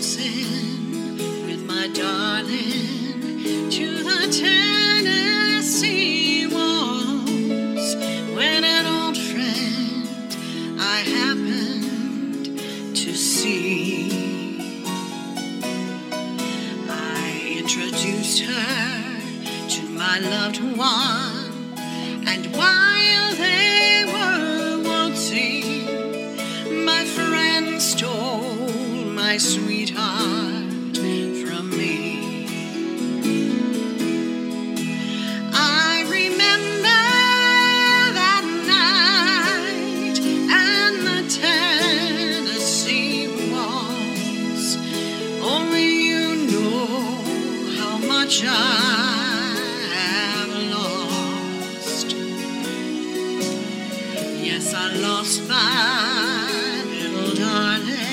cruising with my darling to the Tennessee walls when an old friend I happened to see. I introduced her to my loved one, and while they were waltzing, my friend stole my sweetheart from me. I remember that night and the Tennessee waltz. Only you know how much I have lost. Yes, I lost my little darling.